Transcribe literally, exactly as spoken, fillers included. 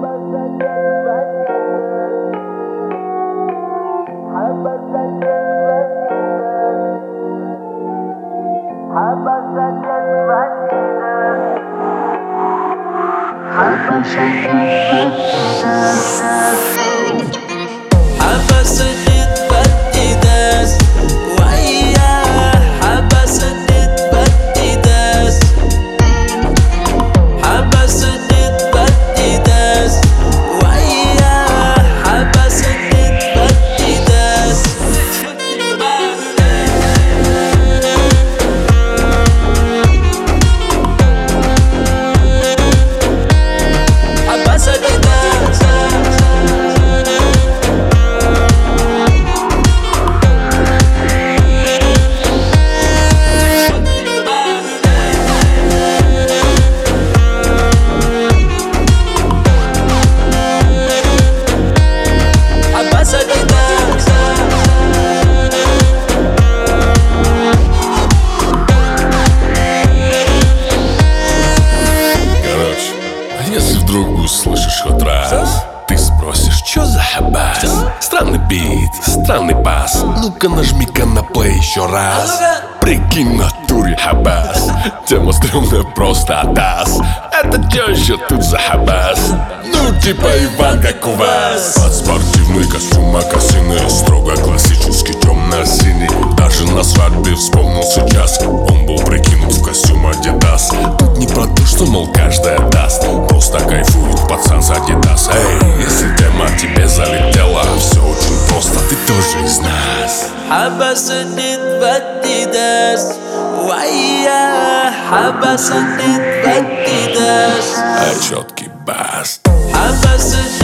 Услышишь хоть раз, ты спросишь, чё за хабас? Странный бит, странный бас. Ну-ка нажми-ка на плей еще раз. Прикинь, в натуре хабас. Тема стрёмная, просто атас. Это чё еще тут за хабас? Ну типа Иван, как у вас. Под спортивный костюм мокасины, строго классический темно-синий. Даже на свадьбе вспомнил сейчас. Он был прикинут в костюм Адидас. Тут не про то, что, мол, каждая даст. Просто кайфует пацан за Адидас. Эй, если тема тебе залетела, все очень просто, ты тоже из нас. حبس تتبددس ويا حبس تتبددس А четкий бас. حبس